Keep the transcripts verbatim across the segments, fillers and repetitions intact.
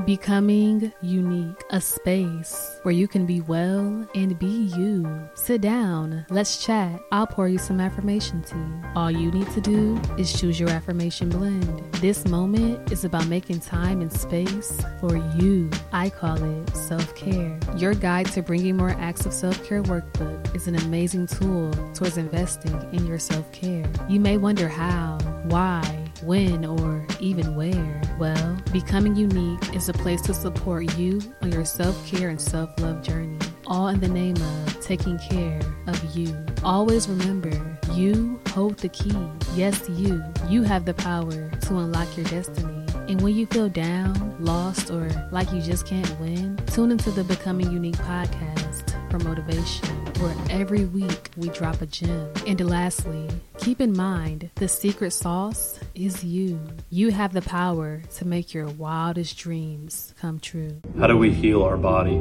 Becoming Unique, a space where you can be well and be you. Sit down, let's chat. I'll pour you some affirmation tea. All you need to do is choose your affirmation blend. This moment is about making time and space for you. I call it self-care. Your guide to bringing more acts of self-care workbook is an amazing tool towards investing in your self-care. You may wonder how, why, when, or even where. Well, Becoming Unique is a place to support you on your self-care and self-love journey, all in the name of taking care of you. Always remember, you hold the key. Yes, you. You have the power to unlock your destiny. And when you feel down, lost, or like you just can't win, tune into the Becoming Unique podcast for motivation, where every week we drop a gem. And lastly, keep in mind, the secret sauce is you. You have the power to make your wildest dreams come true. How do we heal our body?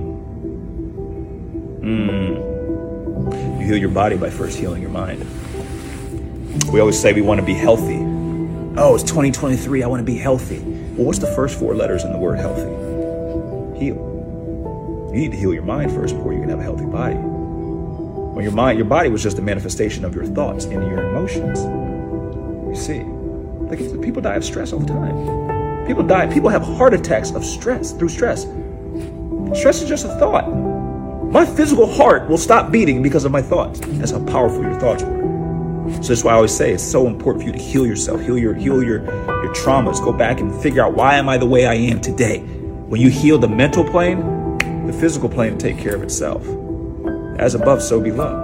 Mm. You heal your body by first healing your mind. We always say we want to be healthy. Oh, it's twenty twenty-three, I want to be healthy. Well, what's the first four letters in the word healthy? Heal. You need to heal your mind first before you can have a healthy body. When your mind, your body was just a manifestation of your thoughts and your emotions. You see, like people die of stress all the time. People die, people have heart attacks of stress, through stress. Stress is just a thought. My physical heart will stop beating because of my thoughts. That's how powerful your thoughts were. So that's why I always say it's so important for you to heal yourself, heal your heal your, your traumas, go back and figure out, why am I the way I am today? When you heal the mental plane, the physical plane will take care of itself. As above, so below.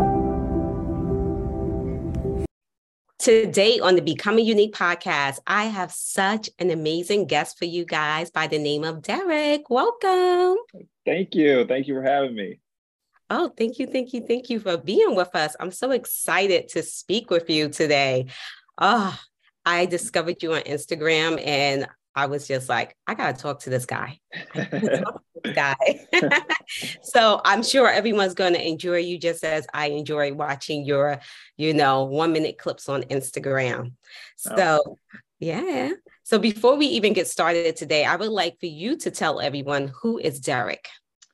Today on the Becoming Unique podcast, I have such an amazing guest for you guys by the name of Derek. Welcome. Thank you. Thank you for having me. Oh, thank you, thank you, thank you for being with us. I'm so excited to speak with you today. Oh, I discovered you on Instagram and I was just like, I got to talk to this guy. I gotta talk to this guy. So I'm sure everyone's going to enjoy you just as I enjoy watching your, you know, one minute clips on Instagram. So, oh. yeah. So before we even get started today, I would like for you to tell everyone, who is Derek?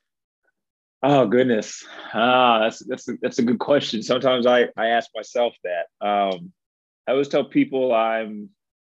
Oh, goodness. Ah, that's, that's, a, that's a good question. Sometimes I, I ask myself that. Um, I always tell people I'm,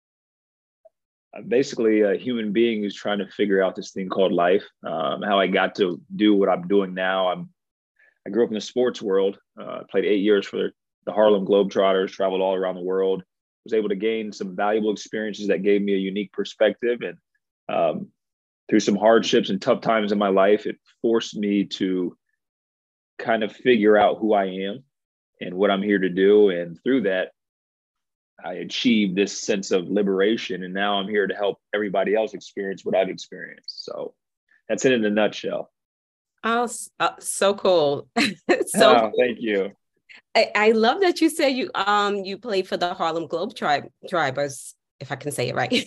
I'm basically a human being who's trying to figure out this thing called life. Um, how I got to do what I'm doing now. I'm, I grew up in the sports world, uh, played eight years for the Harlem Globetrotters, traveled all around the world, was able to gain some valuable experiences that gave me a unique perspective. And um, through some hardships and tough times in my life, it forced me to kind of figure out who I am and what I'm here to do. And through that, I achieved this sense of liberation. And now I'm here to help everybody else experience what I've experienced. So that's it in a nutshell. Oh, uh, so cool. so oh, cool. Thank you. I, I love that you say you um you played for the Harlem Globetrotters, if I can say it right.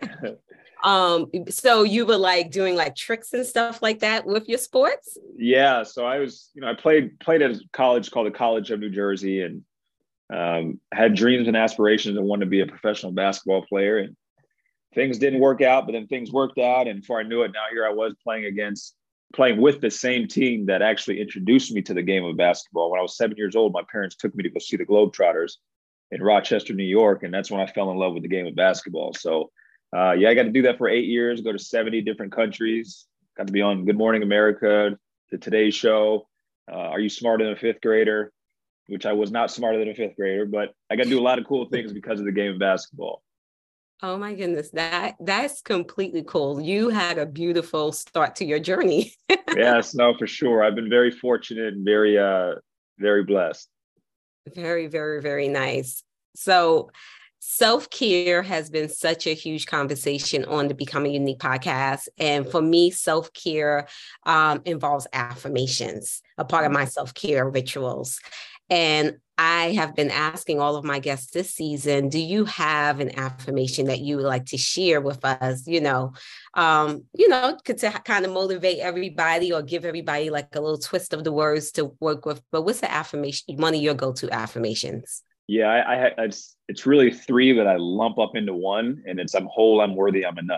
um, so you were like doing like tricks and stuff like that with your sports? Yeah. So I was, you know, I played played at a college called the College of New Jersey, and um, had dreams and aspirations and wanted to be a professional basketball player. And things didn't work out, but then things worked out. And before I knew it, now here I was playing against, playing with the same team that actually introduced me to the game of basketball. When I was seven years old, my parents took me to go see the Globetrotters in Rochester, New York. And that's when I fell in love with the game of basketball. So uh, yeah, I got to do that for eight years, go to seventy different countries, got to be on Good Morning America, the Today Show, uh, Are You Smarter Than a Fifth Grader? Which I was not smarter than a fifth grader, but I got to do a lot of cool things because of the game of basketball. Oh my goodness, that that's completely cool. You had a beautiful start to your journey. Yes, no, for sure. I've been very fortunate and very, uh, very blessed. Very, very, very nice. So self-care has been such a huge conversation on the Becoming Unique podcast. And for me, self-care um, involves affirmations, a part of my self-care rituals. And I have been asking all of my guests this season, do you have an affirmation that you would like to share with us, you know, um, you know, to kind of motivate everybody or give everybody like a little twist of the words to work with. But what's the affirmation, one of your go-to affirmations? Yeah, I, I it's, it's really three that I lump up into one, and it's I'm whole, I'm worthy, I'm enough.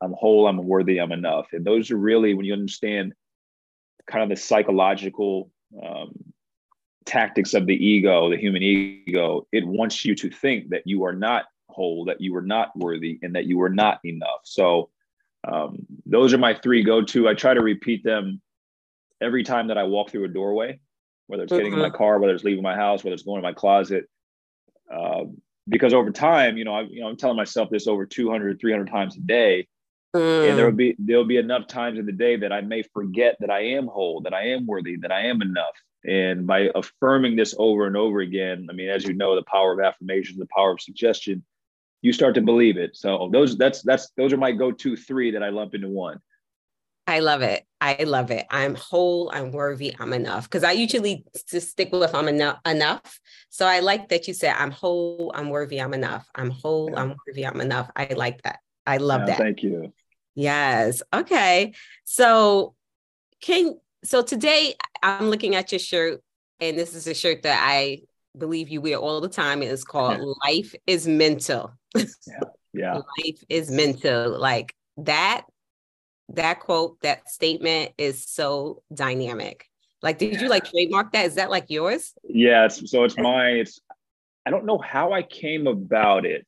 I'm whole, I'm worthy, I'm enough. And those are really, when you understand kind of the psychological um, tactics of the ego, the human ego, it wants you to think that you are not whole, that you are not worthy, and that you are not enough. So um, those are my three go-to. I try to repeat them every time that I walk through a doorway, whether it's getting mm-hmm. in my car, whether it's leaving my house, whether it's going to my closet. Uh, because over time, you know, I, you know, I'm telling myself this over two hundred, three hundred times a day. Mm. And there will be, there'll be enough times in the day that I may forget that I am whole, that I am worthy, that I am enough. And by affirming this over and over again, I mean, as you know, the power of affirmation, the power of suggestion, you start to believe it. So those, that's, that's, those are my go-to three that I lump into one. I love it. I love it. I'm whole, I'm worthy, I'm enough. Because I usually just stick with I'm enough, enough. So I like that you said, I'm whole, I'm worthy, I'm enough. I'm whole, yeah. I'm worthy, I'm enough. I like that. I love yeah, that. Thank you. Yes. Okay. So can, so today I'm looking at your shirt, and this is a shirt that I believe you wear all the time. It's called yeah. Life is Mental. Yeah. Yeah. Life is mental. Like that. That quote, that statement is so dynamic. Like, did you like trademark that? Is that like yours? Yeah. It's, so it's mine. It's, I don't know how I came about it.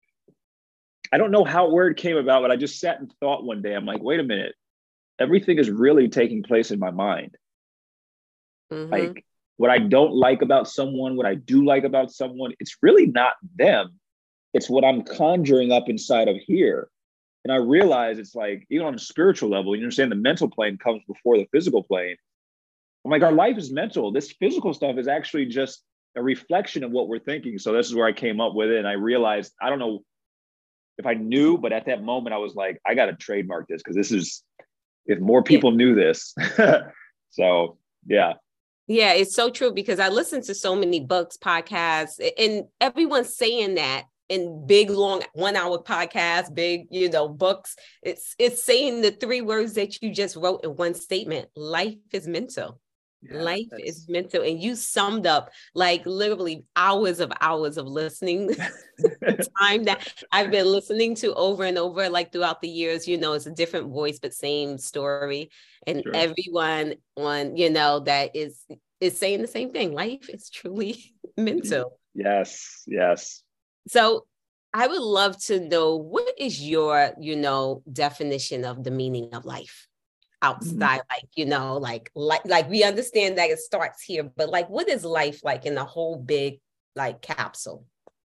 I don't know how, where it came about, but I just sat and thought one day, I'm like, wait a minute, everything is really taking place in my mind. Mm-hmm. Like what I don't like about someone, what I do like about someone, it's really not them. It's what I'm conjuring up inside of here. And I realize it's like, even on a spiritual level, you understand the mental plane comes before the physical plane. I'm like, our life is mental. This physical stuff is actually just a reflection of what we're thinking. So this is where I came up with it. And I realized, I don't know if I knew, but at that moment I was like, I got to trademark this because this is, if more people knew this. So, yeah. Yeah, it's so true because I listen to so many books, podcasts, and everyone's saying that. In big, long one-hour podcasts, big, you know, books. It's it's saying the three words that you just wrote in one statement. Life is mental. Yeah, Life that's... is mental. And you summed up like literally hours of hours of listening time that I've been listening to over and over, like throughout the years. You know, it's a different voice, but same story. And sure. everyone on, you know, that is is saying the same thing. Life is truly mental. Yes, yes. So I would love to know, what is your, you know, definition of the meaning of life outside, mm-hmm. like, you know, like, like, like we understand that it starts here, but like, what is life like in the whole big, like capsule?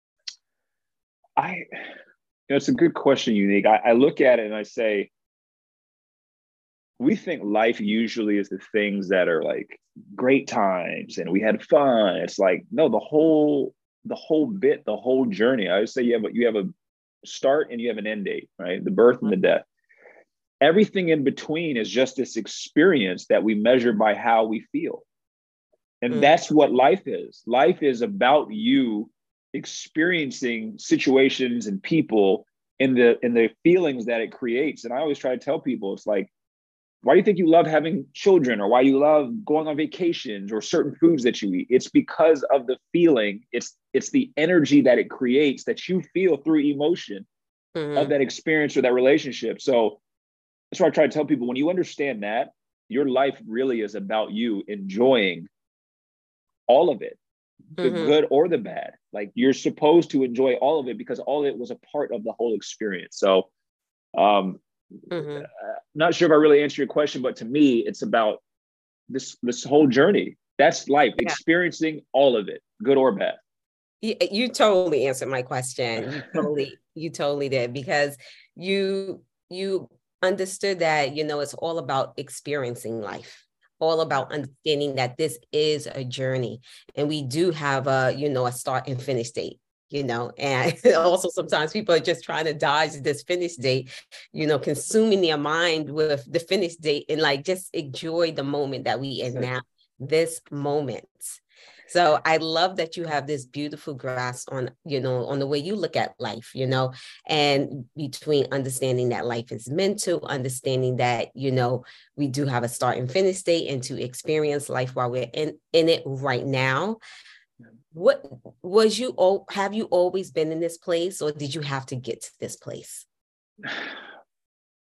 I, you know, it's a good question, Unique. I, I look at it and I say, we think life usually is the things that are like great times and we had fun. It's like, no, the whole the whole bit, the whole journey. I would say you have a, you have a start and you have an end date, right? The birth and the death. Everything in between is just this experience that we measure by how we feel. And mm. that's what life is. Life is about you experiencing situations and people and the, and the feelings that it creates. And I always try to tell people, it's like, why do you think you love having children or why you love going on vacations or certain foods that you eat? It's because of the feeling. It's it's the energy that it creates that you feel through emotion mm-hmm. of that experience or that relationship. So that's why I try to tell people, when you understand that, your life really is about you enjoying all of it, the mm-hmm. good or the bad. Like you're supposed to enjoy all of it because all of it was a part of the whole experience. So um Mm-hmm. Uh, not sure if I really answered your question, but to me, it's about this this whole journey. That's life, yeah. Experiencing all of it, good or bad. You, you totally answered my question. You totally, you totally did, because you you understood that, you know, it's all about experiencing life, all about understanding that this is a journey, and we do have a, you know, a start and finish date. You know, and also sometimes people are just trying to dodge this finish date, you know, consuming their mind with the finish date and like just enjoy the moment that we in now, this moment. So I love that you have this beautiful grasp on, you know, on the way you look at life, you know, and between understanding that life is mental, understanding that, you know, we do have a start and finish date, and to experience life while we're in, in it right now. What was you, oh, have you always been in this place, or did you have to get to this place?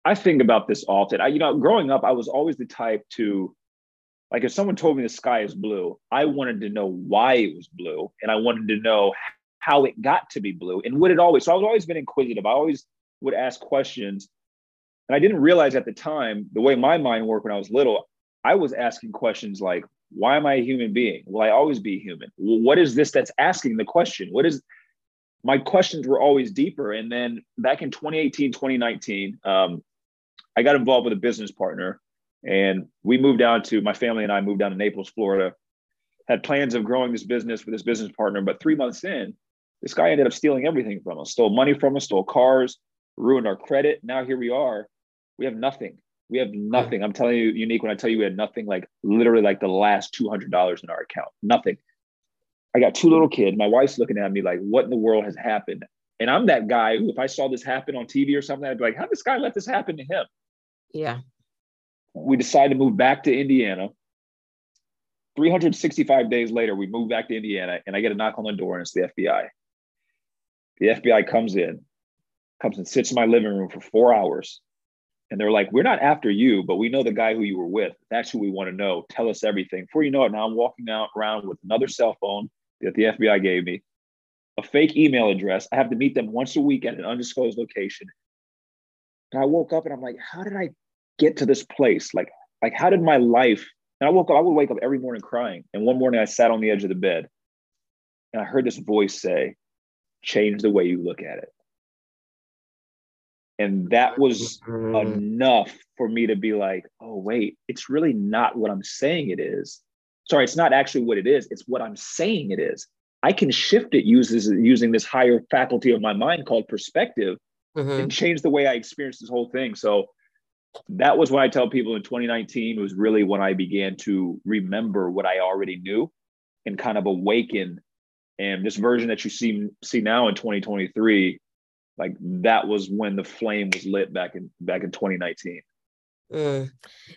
I think about this often. I, you know, growing up, I was always the type to, like, if someone told me the sky is blue, I wanted to know why it was blue, and I wanted to know how it got to be blue, and would it always. So I was always been inquisitive. I always would ask questions, and I didn't realize at the time the way my mind worked when I was little. I was asking questions like, "Why am I a human being? Will I always be human? What is this that's asking the question? What is?" My questions were always deeper. And then back in twenty eighteen, twenty nineteen, um, I got involved with a business partner, and we moved down to, my family and I moved down to Naples, Florida, had plans of growing this business with this business partner. But three months in, this guy ended up stealing everything from us, stole money from us, stole cars, ruined our credit. Now here we are. We have nothing. We have nothing. I'm telling you, Unique, when I tell you we had nothing, like literally like the last two hundred dollars in our account, nothing. I got two little kids. My wife's looking at me like, what in the world has happened? And I'm that guy who, if I saw this happen on T V or something, I'd be like, how did this guy let this happen to him? Yeah. We decided to move back to Indiana. three hundred sixty-five days later, we moved back to Indiana, and I get a knock on the door, and it's the F B I. The F B I comes in, comes and sits in my living room for four hours. And they're like, we're not after you, but we know the guy who you were with. That's who we want to know. Tell us everything. Before you know it, now I'm walking out around with another cell phone that the F B I gave me, a fake email address. I have to meet them once a week at an undisclosed location. And I woke up and I'm like, how did I get to this place? Like, like how did my life, and I woke up, I would wake up every morning crying. And one morning I sat on the edge of the bed and I heard this voice say, change the way you look at it. And that was enough for me to be like, oh, wait, it's really not what I'm saying it is. Sorry, it's not actually what it is. It's what I'm saying it is. I can shift it uses, using this higher faculty of my mind called perspective, mm-hmm. and change the way I experience this whole thing. So that was when I tell people in twenty nineteen was really when I began to remember what I already knew and kind of awaken. And this version that you see, see now in twenty twenty-three, like that was when the flame was lit back in back in twenty nineteen. Mm.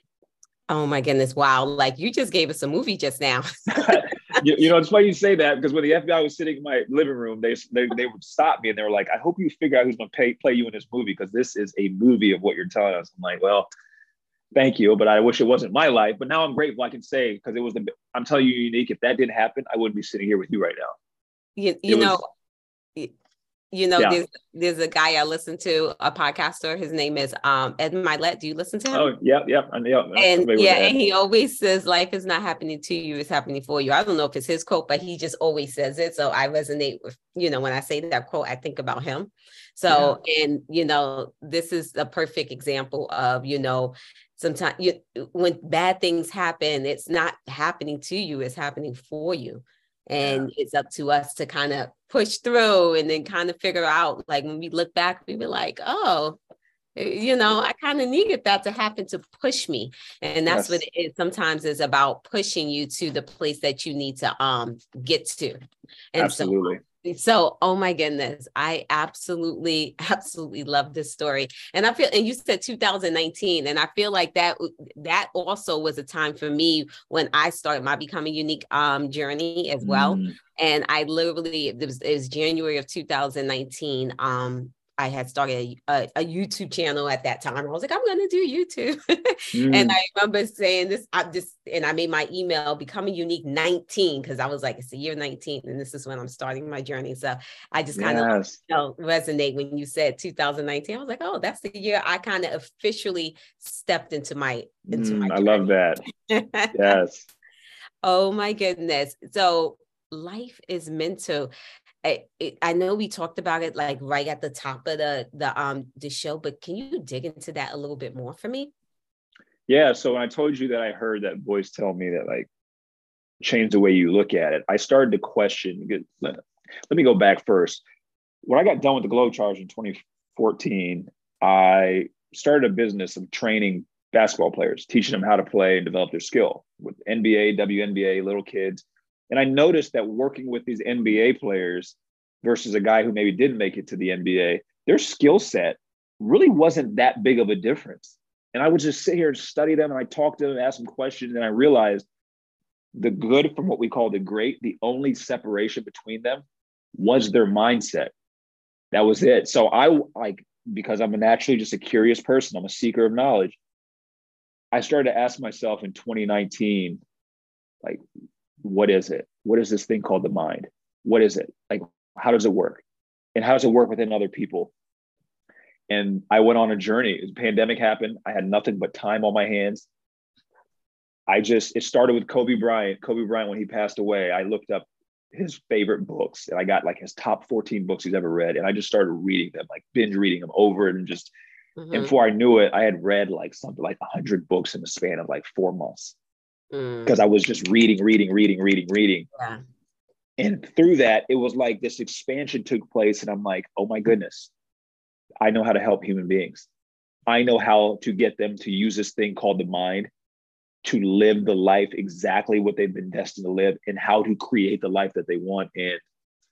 Oh my goodness. Wow. Like you just gave us a movie just now. you, you know, it's funny you say that because when the F B I was sitting in my living room, they they, they would stop me and they were like, I hope you figure out who's going to pay, play you in this movie because this is a movie of what you're telling us. I'm like, well, thank you, but I wish it wasn't my life. But now I'm grateful I can say because it was the, I'm telling you, Unique, if that didn't happen, I wouldn't be sitting here with you right now. You, you know, was, You know, yeah. there's there's a guy I listen to, a podcaster. His name is um, Ed Mylett. Do you listen to him? Oh, yeah, yeah. yeah and yeah, and he always says, life is not happening to you, it's happening for you. I don't know if it's his quote, but he just always says it. So I resonate with, you know, when I say that quote, I think about him. So, yeah. and, you know, this is a perfect example of, you know, sometimes you, when bad things happen, it's not happening to you, it's happening for you. And yeah. it's up to us to kind of push through and then kind of figure out, like when we look back, we were like, oh, you know, I kind of needed that to happen to push me. And that's yes. what it is. Sometimes it's about pushing you to the place that you need to um get to. And Absolutely. So, So, oh my goodness, I absolutely, absolutely love this story. And I feel, and you said two thousand nineteen, and I feel like that, that also was a time for me when I started my Becoming Unique um, journey as well. Mm. And I literally, it was, it was January of two thousand nineteen. Um, I had started a, a YouTube channel at that time. I was like, I'm going to do YouTube. mm. And I remember saying this, I just, and I made my email Becoming Unique nineteen, because I was like, it's the year nineteen, and this is when I'm starting my journey. So I just kind of yes. you know, resonate when you said two thousand nineteen. I was like, oh, that's the year I kind of officially stepped into my, into mm, my I love that. Yes. Oh my goodness. So life is meant to, I, it, I know we talked about it like right at the top of the the um the show, but can you dig into that a little bit more for me? Yeah. So when I told you that I heard that voice tell me that like change the way you look at it, I started to question. Let, let me go back first. When I got done with the Globetrotters in twenty fourteen, I started a business of training basketball players, teaching them how to play and develop their skill with N B A, W N B A, little kids. And I noticed that working with these N B A players versus a guy who maybe didn't make it to the N B A, their skill set really wasn't that big of a difference. And I would just sit here and study them, and I talk to them, ask them questions, and I realized the good from what we call the great, the only separation between them was their mindset. That was it. So I like because I'm a naturally just a curious person, I'm a seeker of knowledge, I started to ask myself in twenty nineteen, like, what is it? What is this thing called the mind? What is it? Like, how does it work? And how does it work within other people? And I went on a journey. The pandemic happened. I had nothing but time on my hands. I just, it started with Kobe Bryant. Kobe Bryant, when he passed away, I looked up his favorite books and I got like his top fourteen books he's ever read. And I just started reading them, like binge reading them over and just, mm-hmm. and before I knew it, I had read like something like a hundred books in the span of like four months. Because mm. I was just reading, reading, reading, reading, reading. Yeah. And through that, it was like this expansion took place. And I'm like, oh my goodness, I know how to help human beings. I know how to get them to use this thing called the mind to live the life exactly what they've been destined to live and how to create the life that they want. And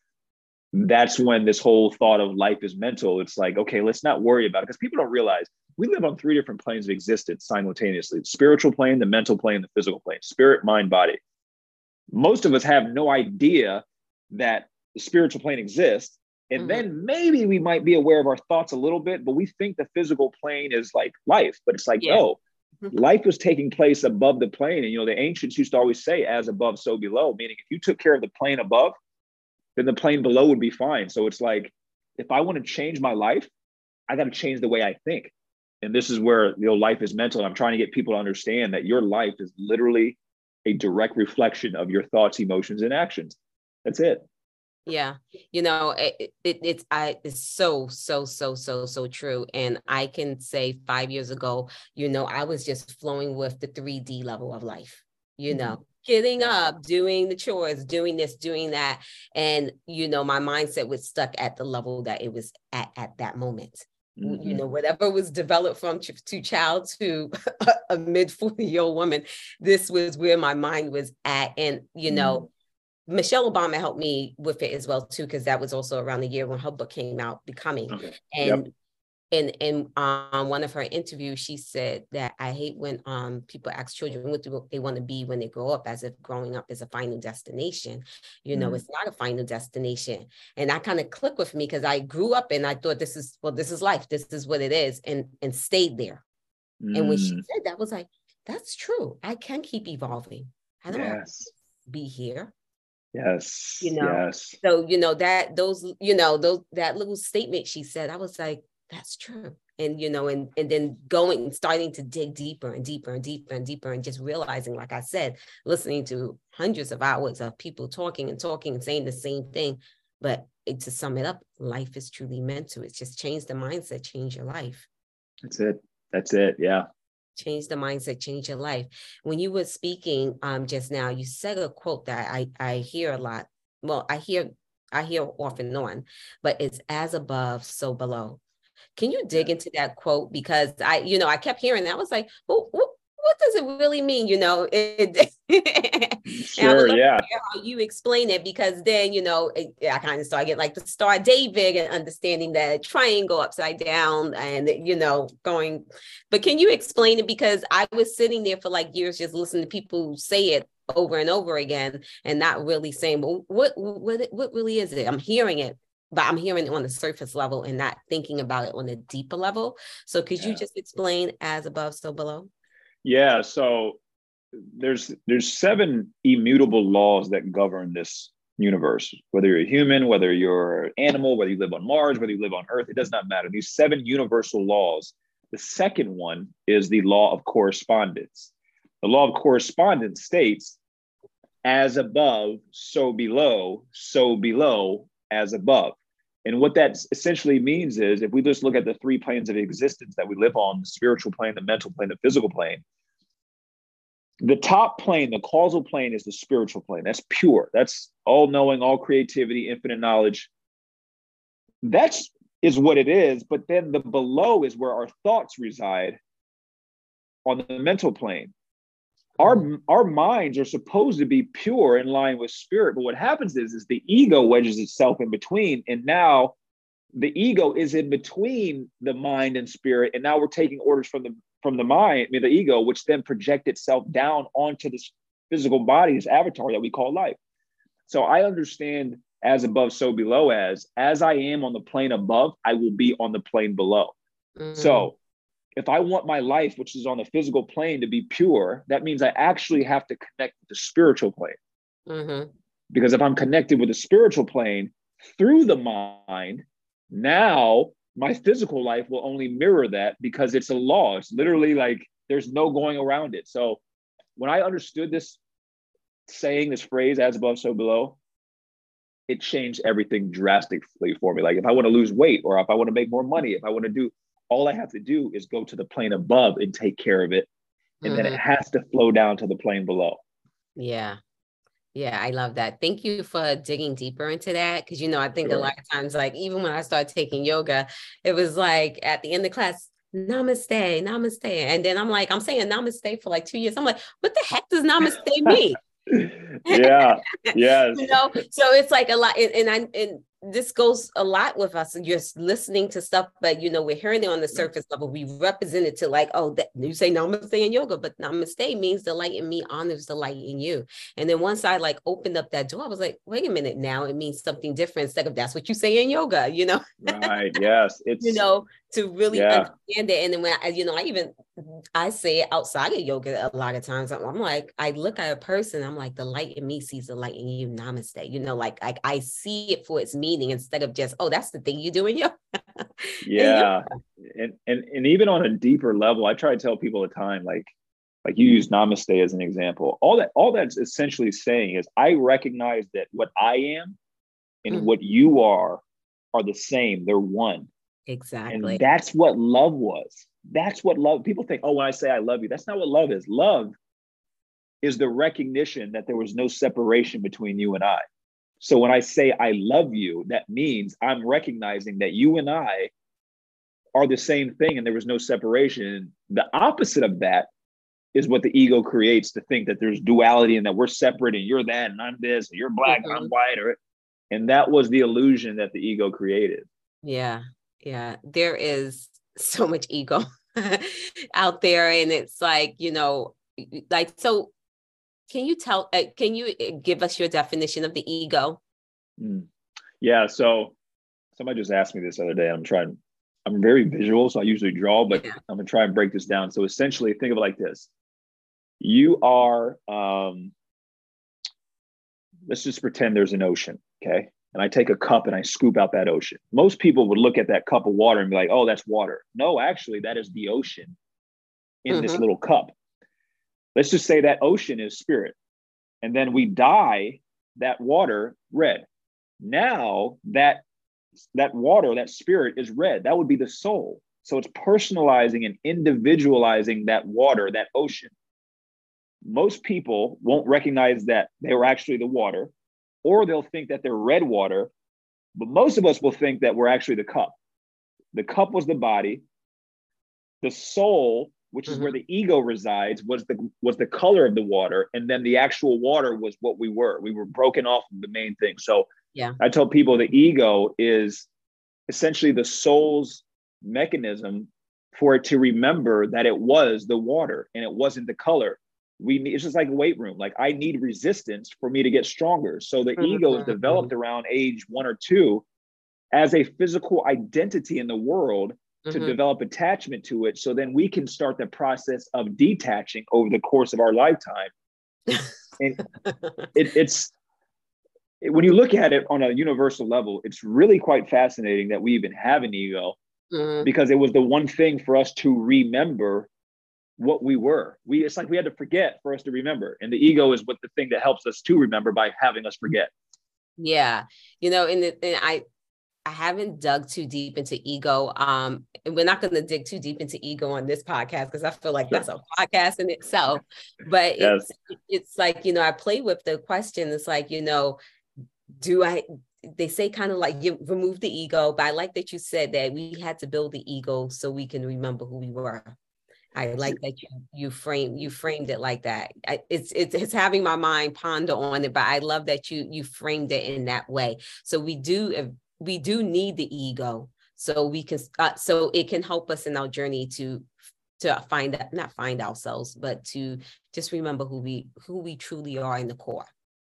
that's when this whole thought of life is mental. It's like, okay, let's not worry about it, because people don't realize we live on three different planes of existence simultaneously: the spiritual plane, the mental plane, the physical plane, spirit, mind, body. Most of us have no idea that the spiritual plane exists. And mm-hmm. then maybe we might be aware of our thoughts a little bit, but we think the physical plane is like life, but it's like, yeah. no, life was taking place above the plane. And, you know, the ancients used to always say, as above, so below, meaning if you took care of the plane above, then the plane below would be fine. So it's like, if I want to change my life, I got to change the way I think. And this is where, you know, life is mental. I'm trying to get people to understand that your life is literally a direct reflection of your thoughts, emotions, and actions. That's it. Yeah. You know, it, it, it's, I, it's so, so, so, so, so true. And I can say five years ago, you know, I was just flowing with the three D level of life, you know, mm-hmm. getting up, doing the chores, doing this, doing that. And, you know, my mindset was stuck at the level that it was at, at that moment. Mm-hmm. You know, whatever was developed from ch- to child to a, a mid forty year old woman, this was where my mind was at. And, you know, mm-hmm. Michelle Obama helped me with it as well, too, because that was also around the year when her book came out, Becoming. Okay. And yep. And in um, one of her interviews, she said that I hate when um, people ask children what do they want to be when they grow up, as if growing up is a final destination. You know, mm. it's not a final destination. And that kind of clicked with me because I grew up and I thought this is, well, this is life. This is what it is, and, and stayed there. Mm. And when she said that, I was like, that's true. I can keep evolving. I don't yes. have to be here. Yes. You know, yes. So, you know, that those, you know, those, that little statement she said, I was like, that's true. And, you know, and, and then going, starting to dig deeper and deeper and deeper and deeper, and just realizing, like I said, listening to hundreds of hours of people talking and talking and saying the same thing. But it, to sum it up, life is truly mental. It's just change the mindset, change your life. That's it. That's it. Yeah. Change the mindset, change your life. When you were speaking um, just now, you said a quote that I, I hear a lot. Well, I hear, I hear off and on, but it's as above, so below. Can you dig into that quote? Because I, you know, I kept hearing that. I was like, well, what, what does it really mean? You know, it, sure, yeah. How you explain it, because then, you know, it, I kind of started getting like the Star David and understanding that triangle upside down and, you know, going. But can you explain it? Because I was sitting there for like years just listening to people say it over and over again and not really saying, well, what, what, what really is it? I'm hearing it, but I'm hearing it on the surface level and not thinking about it on a deeper level. So could yeah. you just explain as above, so below? Yeah. So there's, there's seven immutable laws that govern this universe, whether you're a human, whether you're an animal, whether you live on Mars, whether you live on Earth, it does not matter. These seven universal laws. The second one is the law of correspondence. The law of correspondence states, as above, so below, so below, as above. And what that essentially means is, if we just look at the three planes of existence that we live on, the spiritual plane, the mental plane, the physical plane, the top plane, the causal plane, is the spiritual plane. That's pure. That's all knowing, all creativity, infinite knowledge. That's is what it is. But then the below is where our thoughts reside on the mental plane. Our, our minds are supposed to be pure in line with spirit. But what happens is, is the ego wedges itself in between. And now the ego is in between the mind and spirit. And now we're taking orders from the, from the mind, I mean, the ego, which then project itself down onto this physical body, this avatar that we call life. So I understand as above, so below, as, as I am on the plane above, I will be on the plane below. Mm-hmm. So if I want my life, which is on the physical plane, to be pure, that means I actually have to connect with the spiritual plane. Mm-hmm. Because if I'm connected with the spiritual plane through the mind, now my physical life will only mirror that, because it's a law. It's literally like there's no going around it. So when I understood this saying, this phrase, as above, so below, it changed everything drastically for me. Like if I want to lose weight, or if I want to make more money, if I want to do, all I have to do is go to the plane above and take care of it. And mm-hmm. then it has to flow down to the plane below. Yeah. Yeah, I love that. Thank you for digging deeper into that. Because, you know, I think sure. a lot of times, like, even when I started taking yoga, it was like at the end of class, namaste, namaste. And then I'm like, I'm saying namaste for like two years. I'm like, what the heck does namaste mean? Yeah. Yes. You know, so it's like a lot. And, and I, and this goes a lot with us. Just listening to stuff, but, you know, we're hearing it on the surface level. We represent it to like, oh, that, you say namaste in yoga, but namaste means the light in me honors the light in you. And then once I like opened up that door, I was like, wait a minute, now it means something different instead of that's what you say in yoga, you know? Right. Yes. It's, you know, to really yeah. understand it. And then when I, you know, I even, I say it outside of yoga a lot of times. I'm, I'm like, I look at a person, I'm like, the light in me sees the light in you, namaste. You know, like, like I see it for its meaning instead of just, oh, that's the thing you do in yoga. Yeah. And, and and even on a deeper level, I try to tell people all the time, like, like you use namaste as an example. All that, all that's essentially saying is I recognize that what I am and mm-hmm. what you are are the same. They're one. Exactly. And that's what love was. That's what love, people think, oh, when I say I love you, that's not what love is. Love is the recognition that there was no separation between you and I. So when I say I love you, that means I'm recognizing that you and I are the same thing and there was no separation. The opposite of that is what the ego creates, to think that there's duality and that we're separate and you're that and I'm this, and you're black mm-hmm. and I'm white. Or, and that was the illusion that the ego created. Yeah. Yeah. There is so much ego out there. And it's like, you know, like, so can you tell, uh, can you give us your definition of the ego? Mm. Yeah. So somebody just asked me this the other day. I'm trying, I'm very visual, so I usually draw, but yeah. I'm going to try and break this down. So essentially think of it like this. You are, um, let's just pretend there's an ocean. Okay. And I take a cup and I scoop out that ocean. Most people would look at that cup of water and be like, oh, that's water. No, actually, that is the ocean in mm-hmm. this little cup. Let's just say that ocean is spirit. And then we dye that water red. Now that, that water, that spirit is red. That would be the soul. So it's personalizing and individualizing that water, that ocean. Most people won't recognize that they were actually the water, or they'll think that they're red water, but most of us will think that we're actually the cup. The cup was the body. The soul, which is mm-hmm. where the ego resides, was the was the color of the water, and then the actual water was what we were. We were broken off of the main thing. So yeah, I tell people the ego is essentially the soul's mechanism for it to remember that it was the water and it wasn't the color. We need, it's just like a weight room. Like I need resistance for me to get stronger. So the mm-hmm. ego is developed around age one or two as a physical identity in the world to mm-hmm. develop attachment to it. So then we can start the process of detaching over the course of our lifetime. And it, it's, it, when you look at it on a universal level, it's really quite fascinating that we even have an ego mm-hmm. because it was the one thing for us to remember what we were. We it's like we had to forget for us to remember. And the ego is what the thing that helps us to remember by having us forget. Yeah. You know, and, the, and I I haven't dug too deep into ego. Um, and we're not going to dig too deep into ego on this podcast because I feel like sure. that's a podcast in itself. But yes. it's it's like, you know, I play with the question. It's like, you know, do I they say kind of like you remove the ego, but I like that you said that we had to build the ego so we can remember who we were. I like that you you frame you framed it like that. I, it's it's it's having my mind ponder on it, but I love that you you framed it in that way. So we do we do need the ego, so we can uh, so it can help us in our journey to to find not find ourselves, but to just remember who we who we truly are in the core.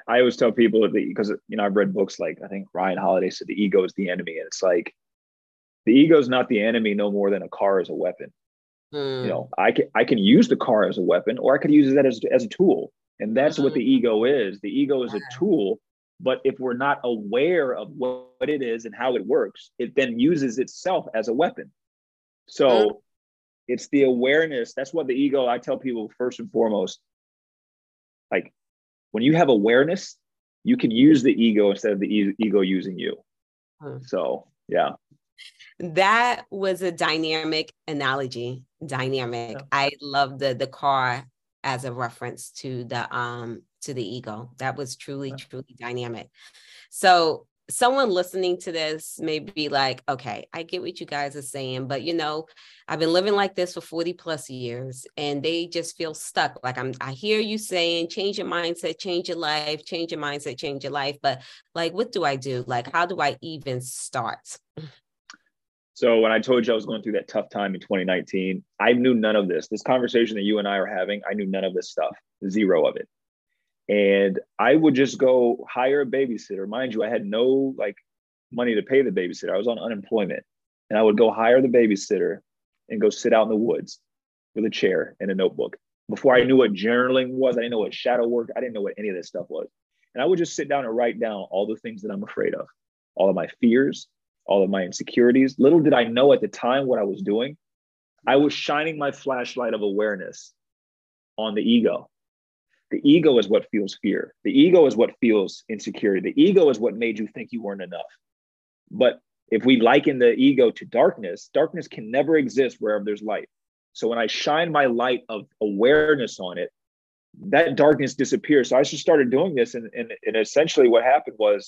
I always tell people that because, you know, I've read books like, I think Ryan Holiday said the ego is the enemy. And it's like, the ego is not the enemy no more than a car is a weapon. Mm. You know, I can, I can use the car as a weapon, or I could use that as, as a tool. And that's mm-hmm. what the ego is. The ego is a tool, but if we're not aware of what, what it is and how it works, it then uses itself as a weapon. So mm. it's the awareness. That's what the ego, I tell people first and foremost, like when you have awareness, you can use the ego instead of the e- ego using you. Mm. So, yeah. That was a dynamic analogy. Dynamic. Yeah. I love the the car as a reference to the um to the ego. That was truly, yeah. truly dynamic. So someone listening to this may be like, okay, I get what you guys are saying, but you know, I've been living like this for forty plus years and they just feel stuck. Like I'm, I hear you saying, change your mindset, change your life, change your mindset, change your life. But like, what do I do? Like, how do I even start? So when I told you I was going through that tough time in twenty nineteen, I knew none of this. This conversation that you and I are having, I knew none of this stuff, zero of it. And I would just go hire a babysitter. Mind you, I had no like money to pay the babysitter. I was on unemployment. And I would go hire the babysitter and go sit out in the woods with a chair and a notebook. Before I knew what journaling was, I didn't know what shadow work, I didn't know what any of this stuff was. And I would just sit down and write down all the things that I'm afraid of, all of my fears, all of my insecurities. Little did I know at the time what I was doing. I was shining my flashlight of awareness on the ego. The ego is what feels fear. The ego is what feels insecurity. The ego is what made you think you weren't enough. But if we liken the ego to darkness, darkness can never exist wherever there's light. So when I shine my light of awareness on it, that darkness disappears. So I just started doing this. And, and, and essentially what happened was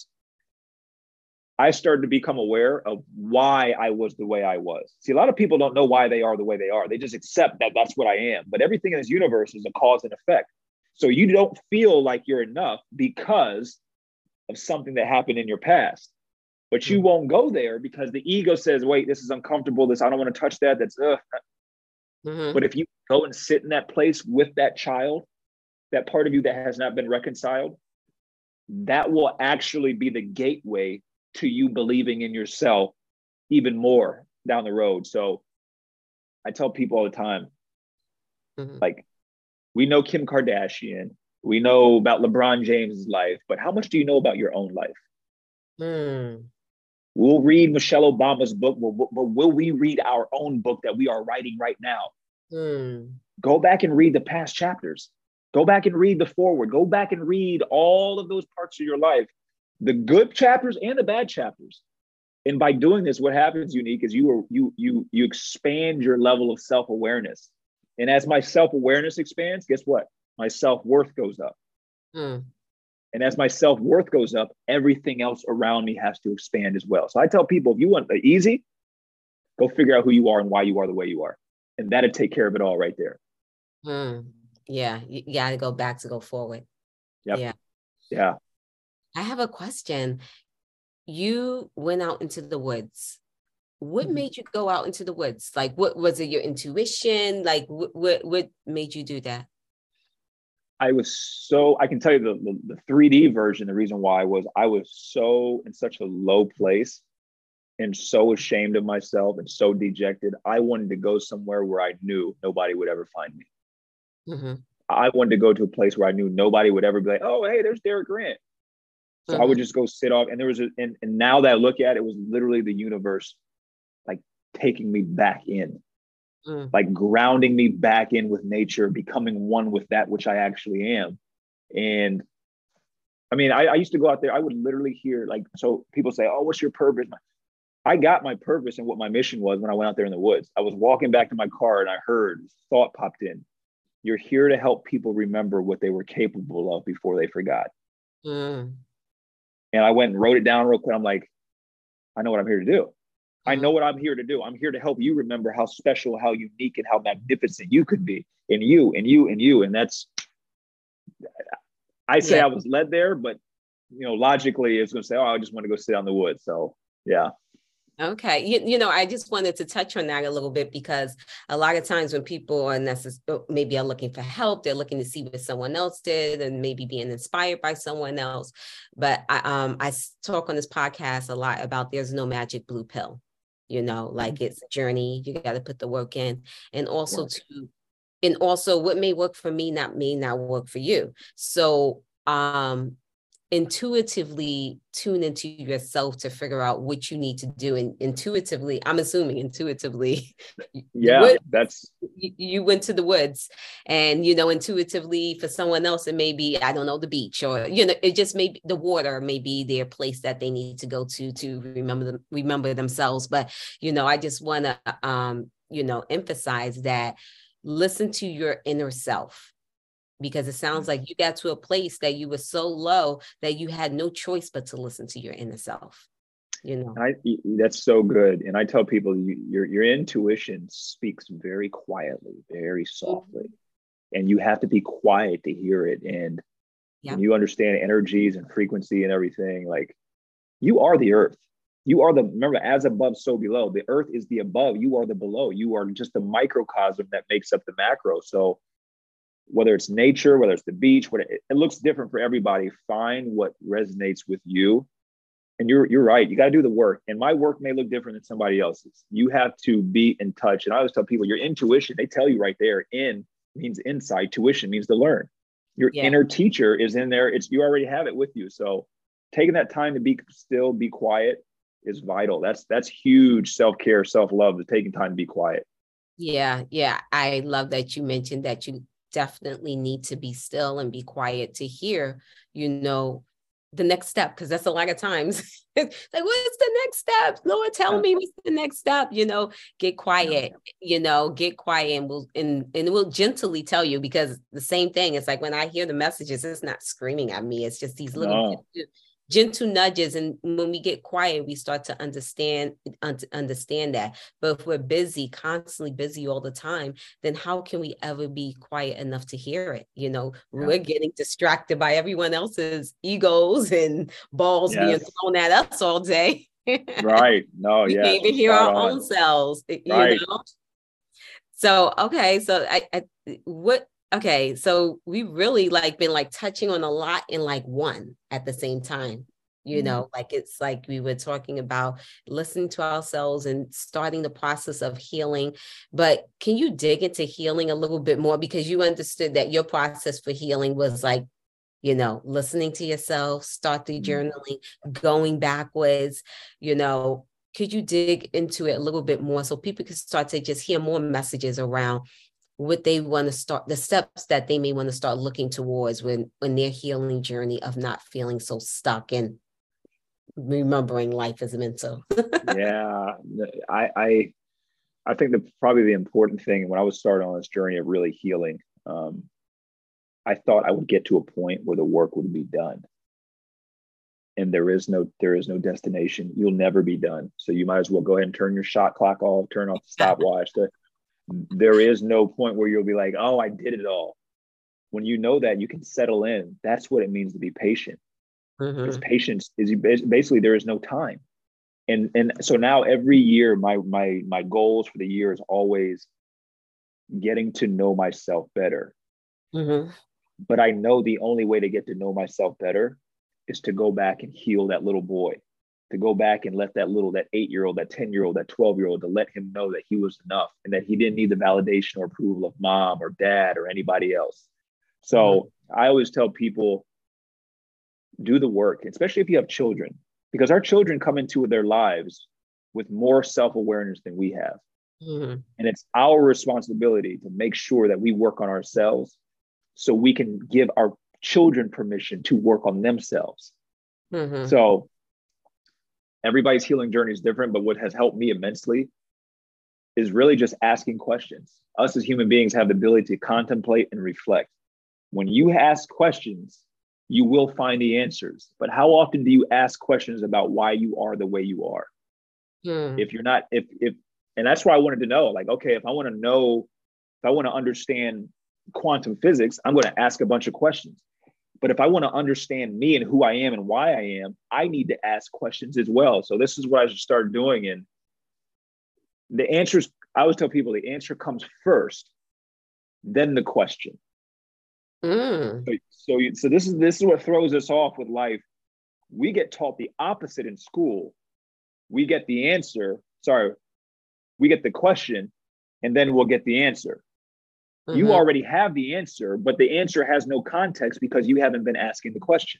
I started to become aware of why I was the way I was. See, a lot of people don't know why they are the way they are. They just accept that that's what I am. But everything in this universe is a cause and effect. So you don't feel like you're enough because of something that happened in your past. But you won't go there because the ego says, wait, this is uncomfortable. This, I don't want to touch that. That's, ugh. Mm-hmm. But if you go and sit in that place with that child, that part of you that has not been reconciled, that will actually be the gateway to you believing in yourself even more down the road. So I tell people all the time, mm-hmm. like, we know Kim Kardashian, we know about LeBron James's life, but how much do you know about your own life? Mm. We'll read Michelle Obama's book, but will we read our own book that we are writing right now? Mm. Go back and read the past chapters. Go back and read the forward. Go back and read all of those parts of your life, the good chapters and the bad chapters. And by doing this, what happens, Unique, is you are, you you you expand your level of self-awareness. And as my self-awareness expands, guess what? My self-worth goes up. Mm. And as my self-worth goes up, everything else around me has to expand as well. So I tell people, if you want the easy, go figure out who you are and why you are the way you are. And that'll take care of it all right there. Mm. Yeah, you, you got to go back to go forward. Yep. Yeah. Yeah. I have a question. You went out into the woods. What mm-hmm. made you go out into the woods? Like, what was it? Your intuition? Like, what what, what made you do that? I was so, I can tell you the, the, the three D version. The reason why was I was so in such a low place and so ashamed of myself and so dejected. I wanted to go somewhere where I knew nobody would ever find me. Mm-hmm. I wanted to go to a place where I knew nobody would ever be like, oh, hey, there's Derek Grant. So mm-hmm. I would just go sit off. And there was a, and, and now that I look at it, it was literally the universe like taking me back in, mm. like grounding me back in with nature, becoming one with that which I actually am. And I mean, I, I used to go out there, I would literally hear like, so people say, oh, what's your purpose? I got my purpose and what my mission was when I went out there in the woods. I was walking back to my car and I heard, thought popped in. You're here to help people remember what they were capable of before they forgot. Mm. And I went and wrote it down real quick. I'm like, I know what I'm here to do. I know what I'm here to do. I'm here to help you remember how special, how unique, and how magnificent you could be, and you, and you, and you. And that's, I say yeah. I was led there, but, you know, logically it's going to say, oh, I just want to go sit out in the woods. So, yeah. Okay. You, you know, I just wanted to touch on that a little bit because a lot of times when people are necess- maybe are looking for help, they're looking to see what someone else did and maybe being inspired by someone else. But I, um, I talk on this podcast a lot about there's no magic blue pill, you know, like it's a journey. You got to put the work in, and also Work. to, and also what may work for me, not may not work for you. So, um, intuitively tune into yourself to figure out what you need to do. And intuitively, I'm assuming intuitively, Yeah, wood, that's you, you went to the woods, and, you know, intuitively for someone else, it may be, I don't know, the beach, or, you know, it just may be the water, may be their place that they need to go to, to remember them, remember themselves. But, you know, I just want to, um, you know, emphasize that listen to your inner self, because it sounds like you got to a place that you were so low that you had no choice but to listen to your inner self, you know. I, that's so good. And I tell people, you, your your intuition speaks very quietly, very softly, mm-hmm. and you have to be quiet to hear it. And yeah. when you understand energies and frequency and everything, like, you are the earth. You are the, remember, as above, so below. The earth is the above. You are the below. You are just the microcosm that makes up the macro. So whether it's nature, whether it's the beach, what it, it looks different for everybody. Find what resonates with you. And you're you're right. You got to do the work. And my work may look different than somebody else's. You have to be in touch. And I always tell people, your intuition, they tell you right there, in means inside, tuition means to learn. Your yeah. inner teacher is in there. It's, you already have it with you. So taking that time to be still, be quiet is vital. That's that's huge self-care, self-love, is taking time to be quiet. Yeah, yeah. I love that you mentioned that you definitely need to be still and be quiet to hear, you know, the next step, because that's a lot of times it's like, what's the next step? Lord, tell yeah. me what's the next step, you know. Get quiet, yeah. you know, get quiet, and we'll and, and we'll gently tell you, because the same thing, it's like when I hear the messages, it's not screaming at me, it's just these little no. gentle nudges. And when we get quiet, we start to understand un- understand that. But if we're busy, constantly busy all the time, then how can we ever be quiet enough to hear it? You know, yeah. we're getting distracted by everyone else's egos and balls yes. being thrown at us all day. Right. No, we yeah. can't even hear our on. own selves, you right. know? So, okay. So I, I what, okay, so we really like been like touching on a lot in like one at the same time, you mm-hmm. know, like it's like we were talking about listening to ourselves and starting the process of healing. But can you dig into healing a little bit more? Because you understood that your process for healing was like, you know, listening to yourself, start the mm-hmm. journaling, going backwards, you know. Could you dig into it a little bit more so people can start to just hear more messages around what they want to start, the steps that they may want to start looking towards when, when their healing journey of not feeling so stuck and remembering life is mental. yeah, I, I, I think that probably the important thing when I was starting on this journey of really healing, um, I thought I would get to a point where the work would be done. And there is no, there is no destination. You'll never be done. So you might as well go ahead and turn your shot clock off, turn off the stopwatch. The, There is no point where you'll be like, oh, I did it all. When you know that, you can settle in. That's what it means to be patient. Mm-hmm. Because patience is basically there is no time. And and so now every year, my my my goals for the year is always getting to know myself better. Mm-hmm. But I know the only way to get to know myself better is to go back and heal that little boy. To go back and let that little, that eight-year-old, that ten-year-old, that twelve-year-old, to let him know that he was enough and that he didn't need the validation or approval of mom or dad or anybody else. So mm-hmm. I always tell people, do the work, especially if you have children, because our children come into their lives with more self-awareness than we have. Mm-hmm. And it's our responsibility to make sure that we work on ourselves so we can give our children permission to work on themselves. Mm-hmm. So everybody's healing journey is different, but what has helped me immensely is really just asking questions. Us as human beings have the ability to contemplate and reflect. When you ask questions, you will find the answers. But how often do you ask questions about why you are the way you are? Hmm. If you're not, if, if, and that's why I wanted to know, like, okay, if I want to know, if I want to understand quantum physics, I'm going to ask a bunch of questions. But if I want to understand me and who I am and why I am, I need to ask questions as well. So this is what I should start doing. And the answers, I always tell people the answer comes first, then the question. Mm. So, so, you, so this is this is what throws us off with life. We get taught the opposite in school. We get the answer. Sorry, we get the question, and then we'll get the answer. Mm-hmm. You already have the answer, but the answer has no context because you haven't been asking the question.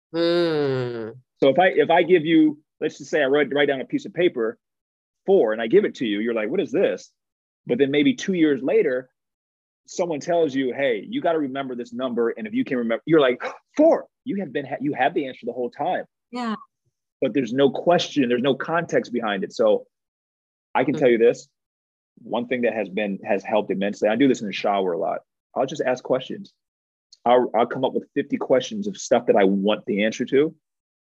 Mm. So if I if I give you, let's just say I write write down a piece of paper, four, and I give it to you, you're like, what is this? But then maybe two years later, someone tells you, hey, you got to remember this number. And if you can remember, you're like, four, you have been, you have the answer the whole time. Yeah. But there's no question, there's no context behind it. So I can mm-hmm. tell you this, one thing that has been, has helped immensely. I do this in the shower a lot. I'll just ask questions. I'll, I'll come up with fifty questions of stuff that I want the answer to.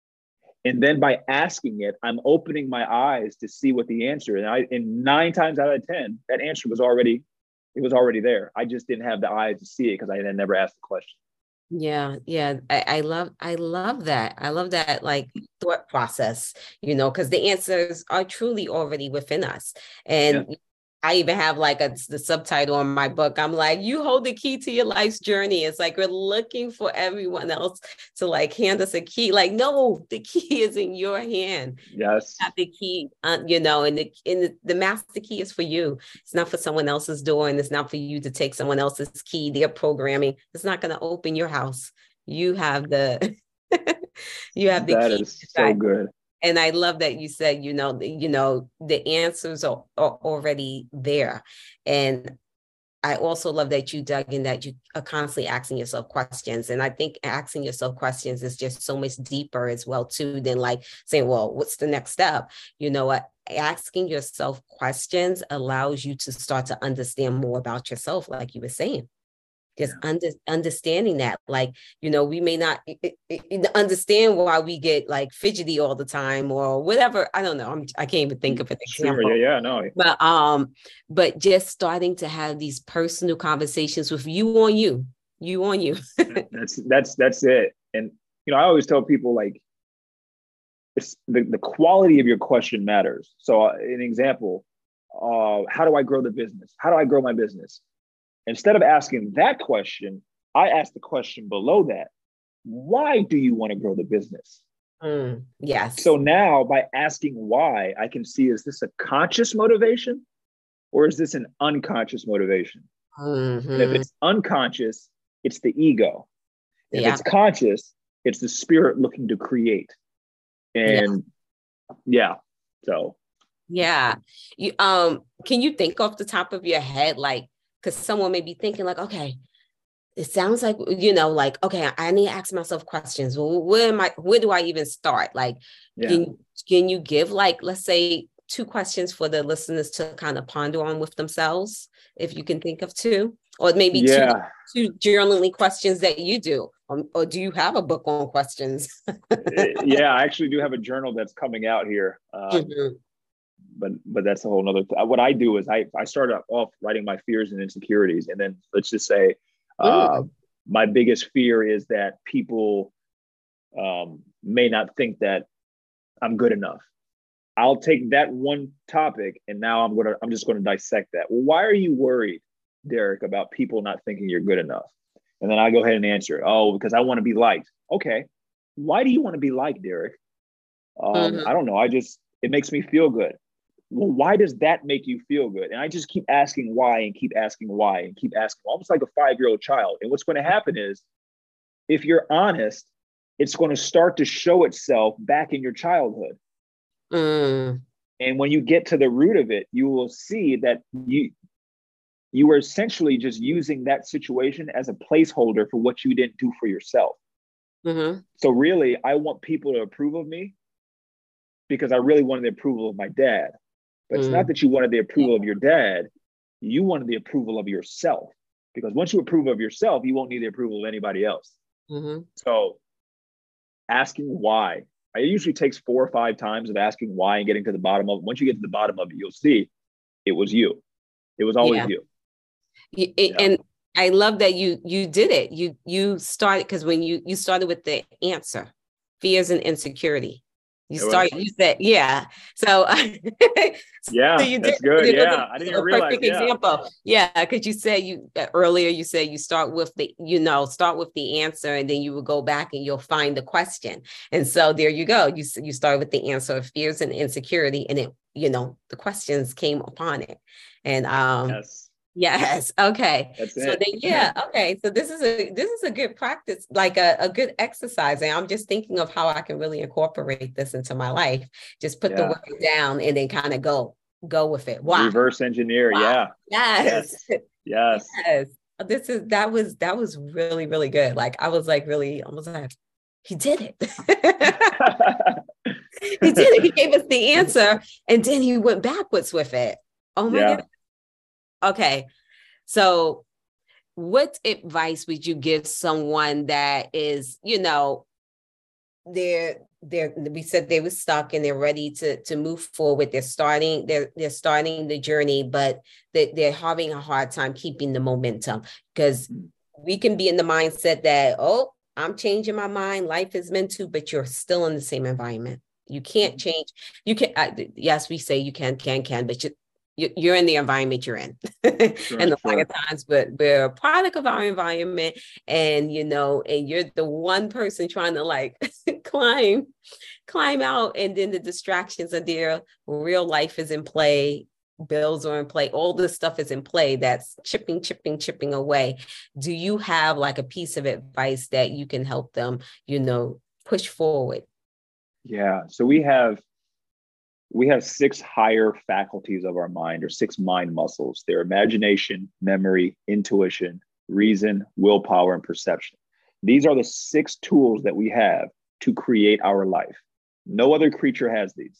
And then by asking it, I'm opening my eyes to see what the answer is. And I, and nine times out of ten, that answer was already, it was already there. I just didn't have the eyes to see it because I had never asked the question. Yeah. Yeah. I, I love, I love that. I love that like thought process, you know, because the answers are truly already within us. And yeah. I even have like a, the subtitle on my book. I'm like, you hold the key to your life's journey. It's like, we're looking for everyone else to like hand us a key. Like, no, the key is in your hand. Yes. Not the key, uh, you know, and the, and the, the master key is for you. It's not for someone else's door. And it's not for you to take someone else's key, their programming. It's not going to open your house. You have the, you have the that key. That is so good. And I love that you said, you know, the, you know, the answers are, are already there. And I also love that you dug in, that you are constantly asking yourself questions. And I think asking yourself questions is just so much deeper as well, too, than like saying, well, what's the next step? You know what? Asking yourself questions allows you to start to understand more about yourself, like you were saying. Just yeah. under, understanding that, like, you know, we may not it, it, understand why we get like fidgety all the time or whatever. I don't know. I'm, I can't even think of an example. Sure, yeah, yeah, no. But, um, but just starting to have these personal conversations with you on you, you on you. that's, that's, that's it. And, you know, I always tell people like, it's the, the quality of your question matters. So uh, an example, uh, how do I grow the business? How do I grow my business? Instead of asking that question, I ask the question below that. Why do you want to grow the business? Mm, yes. So now by asking why, I can see, is this a conscious motivation or is this an unconscious motivation? Mm-hmm. And if it's unconscious, it's the ego. If yeah. it's conscious, it's the spirit looking to create. And yeah, yeah so. Yeah. You, um, can you think off the top of your head, like, because someone may be thinking like, okay, it sounds like, you know, like, okay, I need to ask myself questions. Well, where am I, where do I even start? Like, yeah. can, can you give like, let's say two questions for the listeners to kind of ponder on with themselves, if you can think of two, or maybe yeah. two, two journaling questions that you do, um, or do you have a book on questions? Yeah, I actually do have a journal that's coming out here. Um, mm-hmm. But but that's a whole nother th- what I do is I I start off writing my fears and insecurities. And then let's just say uh, my biggest fear is that people um, may not think that I'm good enough. I'll take that one topic and now I'm gonna I'm just gonna dissect that. Well, why are you worried, Derek, about people not thinking you're good enough? And then I go ahead and answer it. Oh, because I want to be liked. Okay. Why do you want to be liked, Derek? Um, mm-hmm. I don't know. I just it makes me feel good. Well, why does that make you feel good? And I just keep asking why and keep asking why and keep asking, almost like a five-year-old child. And what's going to happen is, if you're honest, it's going to start to show itself back in your childhood. Mm. And when you get to the root of it, you will see that you you were essentially just using that situation as a placeholder for what you didn't do for yourself. Mm-hmm. So really, I want people to approve of me because I really wanted the approval of my dad. But it's mm. not that you wanted the approval of your dad. You wanted the approval of yourself. Because once you approve of yourself, you won't need the approval of anybody else. Mm-hmm. So asking why. It usually takes four or five times of asking why and getting to the bottom of it. Once you get to the bottom of it, you'll see it was you. It was always yeah. you. It, yeah. And I love that you you did it. You you started because when you you started with the answer, fears and insecurity. You started. You said, yeah. So yeah, so you that's did. good. It was Yeah, a, I didn't a realize. Perfect Yeah. example. Yeah, because you said you uh, earlier. You said you start with the you know start with the answer, and then you will go back and you'll find the question. And so there you go. You you start with the answer of fears and insecurity, and it you know the questions came upon it. And um. Yes. Yes. Okay. That's So it. then, yeah. Okay. So this is a this is a good practice, like a, a good exercise. And I'm just thinking of how I can really incorporate this into my life. Just put the Yeah. work down and then kind of go go with it. Wow. Reverse engineer. Wow. Yeah. Yes. Yes. Yes. Yes. This is that was that was really really good. Like I was like really almost like he did it. He did it. He gave us the answer, and then he went backwards with it. Oh my Yeah. God. Okay. So what advice would you give someone that is, you know, they're they're we said they were stuck and they're ready to to move forward. They're starting, they're they're starting the journey, but they, they're having a hard time keeping the momentum because we can be in the mindset that, oh, I'm changing my mind, life is meant to, but you're still in the same environment. You can't change. You can, uh, yes, we say you can, can, can, but you you're in the environment you're in. Sure, and a sure. lot of times but we're a product of our environment, and you know, and you're the one person trying to like climb climb out, and then the distractions are there. Real life is in play, bills are in play, all this stuff is in play that's chipping chipping chipping away. Do you have like a piece of advice that you can help them, you know, push forward? Yeah. So we have we have six higher faculties of our mind, or six mind muscles. They're imagination, memory, intuition, reason, willpower, and perception. These are the six tools that we have to create our life. No other creature has these.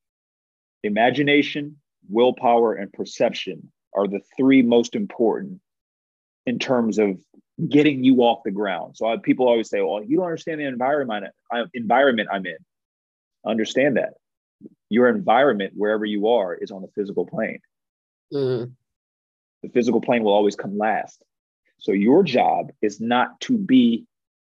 Imagination, willpower, and perception are the three most important in terms of getting you off the ground. So I, people always say, well, you don't understand the environment, I, environment I'm in. Understand that. Your environment, wherever you are, is on the physical plane. Mm. The physical plane will always come last. So your job is not to be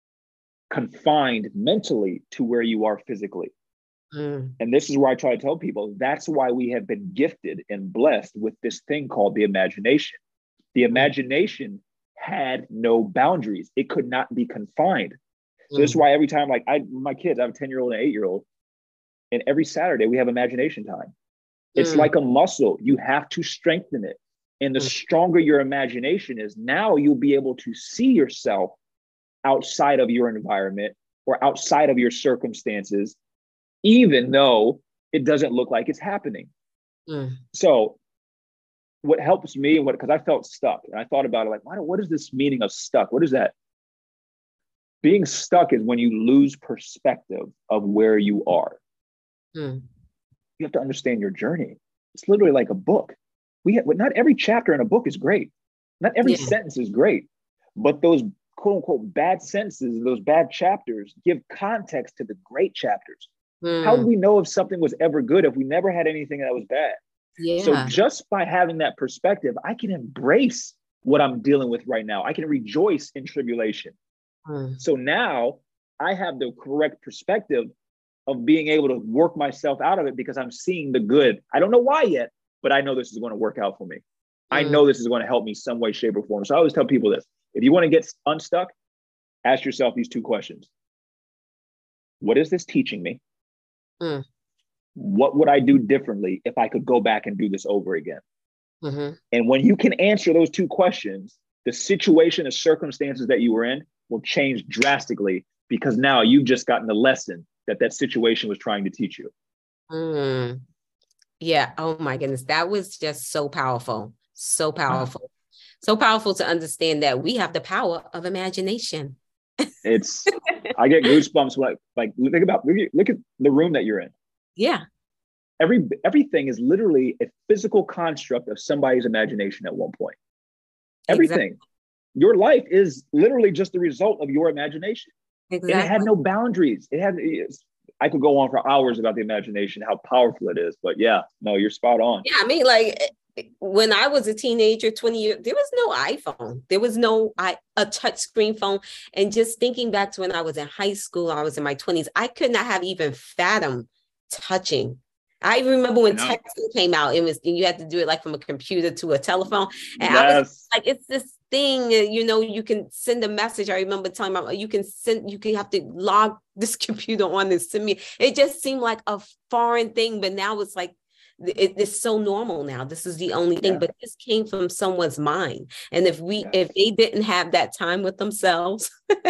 confined mentally to where you are physically. Mm. And this is where I try to tell people, that's why we have been gifted and blessed with this thing called the imagination. The imagination had no boundaries. It could not be confined. So mm. this is why every time, like I, my kids, I have a ten-year-old and an eight-year-old, and every Saturday we have imagination time. It's mm. like a muscle. You have to strengthen it. And the mm. stronger your imagination is, now you'll be able to see yourself outside of your environment or outside of your circumstances, even though it doesn't look like it's happening. Mm. So what helps me, and what, because I felt stuck and I thought about it, like, what, what is this meaning of stuck? What is that? Being stuck is when you lose perspective of where you are. Mm. You have to understand your journey. It's literally like a book. We have, not every chapter in a book is great. Not every yeah. sentence is great, but those quote unquote bad sentences, those bad chapters give context to the great chapters. Mm. How do we know if something was ever good if we never had anything that was bad? Yeah. So just by having that perspective, I can embrace what I'm dealing with right now. I can rejoice in tribulation. Mm. So now I have the correct perspective of being able to work myself out of it because I'm seeing the good. I don't know why yet, but I know this is going to work out for me. Mm. I know this is going to help me some way, shape, or form. So I always tell people this: if you want to get unstuck, ask yourself these two questions. What is this teaching me? Mm. What would I do differently if I could go back and do this over again? Mm-hmm. And when you can answer those two questions, the situation, the circumstances that you were in will change drastically, because now you've just gotten the lesson that that situation was trying to teach you. Mm. Yeah. Oh my goodness. That was just so powerful. So powerful. Wow. So powerful to understand that we have the power of imagination. It's, I get goosebumps. Like, like think about, look at, look at the room that you're in. Yeah. Every, everything is literally a physical construct of somebody's imagination at one point. Everything. Exactly. Your life is literally just the result of your imagination. Exactly. And it had no boundaries. It had, I could go on for hours about the imagination, how powerful it is, but yeah, no, you're spot on. Yeah. I mean, like, when I was a teenager, twenty years, there was no iPhone. There was no I, a touch screen phone. And just thinking back to when I was in high school, I was in my twenties, I could not have even fathomed touching. I remember when texting came out, it was, you had to do it like from a computer to a telephone. And yes. I was like, it's this thing, you know, you can send a message. I remember telling my, you can send, you can have to log this computer on this to me. It just seemed like a foreign thing, but now it's like, It, it's so normal now. This is the only thing, yeah. But this came from someone's mind. And if we, yes. if they didn't have that time with themselves,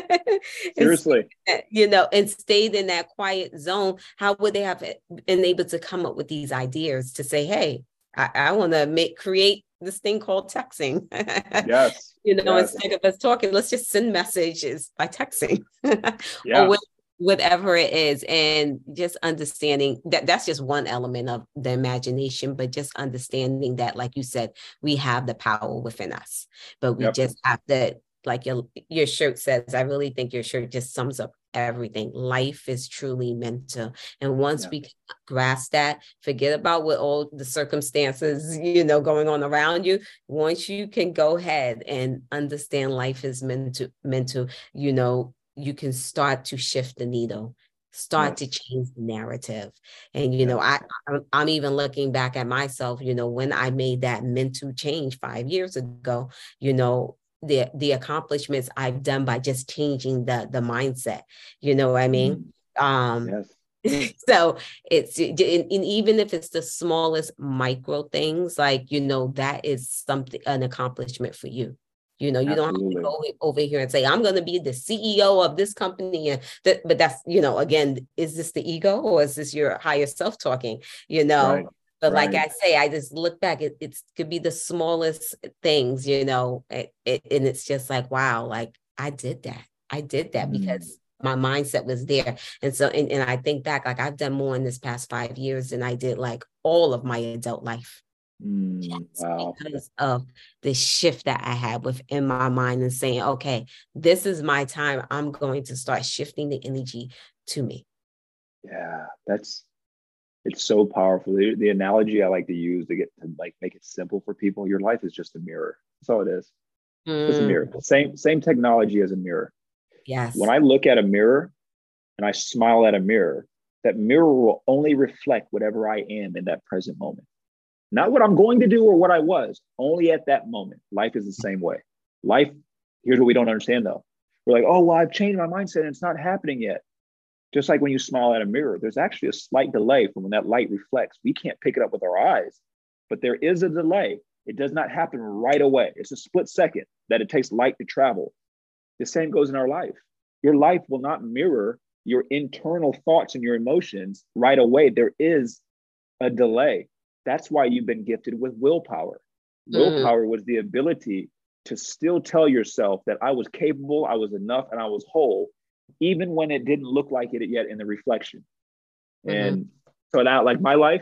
seriously, and, you know, and stayed in that quiet zone, how would they have been able to come up with these ideas to say, hey, I, I want to make, create this thing called texting. Yes. You know, yes. instead of us talking, let's just send messages by texting. Yeah. Or with, whatever it is, and just understanding that that's just one element of the imagination, but just understanding that, like you said, we have the power within us, but we yep. just have to, like your, your shirt says, I really think your shirt just sums up everything. Life is truly mental. And once yeah. we grasp that, forget about what all the circumstances, you know, going on around you. Once you can go ahead and understand life is mental, mental, you know, you can start to shift the needle, start yes. to change the narrative. And, you yes. know, I, I'm even looking back at myself, you know, when I made that mental change five years ago, you know, the, the accomplishments I've done by just changing the, the mindset, you know what I mean? Mm-hmm. Um, yes. So it's, and even if it's the smallest micro things, like, you know, that is something, an accomplishment for you. You know, you Absolutely. Don't have to go over here and say, I'm going to be the C E O of this company. And that, but that's, you know, again, is this the ego or is this your higher self talking, you know? Right. But right. like I say, I just look back, it it's, could be the smallest things, you know, it, it, and it's just like, wow, like I did that. I did that mm. because my mindset was there. And so, and, and I think back, like I've done more in this past five years than I did like all of my adult life. Mm, wow. Because of the shift that I had within my mind and saying, okay, this is my time. I'm going to start shifting the energy to me. Yeah, that's, it's so powerful. The, the analogy I like to use to get to like make it simple for people, your life is just a mirror. That's all it is. Mm. It's a mirror. Same, same technology as a mirror. Yes. When I look at a mirror and I smile at a mirror, that mirror will only reflect whatever I am in that present moment. Not what I'm going to do or what I was, only at that moment. Life is the same way. Life, here's what we don't understand though. We're like, oh, well, I've changed my mindset and it's not happening yet. Just like when you smile at a mirror, there's actually a slight delay from when that light reflects. We can't pick it up with our eyes, but there is a delay. It does not happen right away. It's a split second that it takes light to travel. The same goes in our life. Your life will not mirror your internal thoughts and your emotions right away. There is a delay. That's why you've been gifted with willpower. Willpower mm. was the ability to still tell yourself that I was capable, I was enough, and I was whole, even when it didn't look like it yet in the reflection. Mm-hmm. And so now, like my life,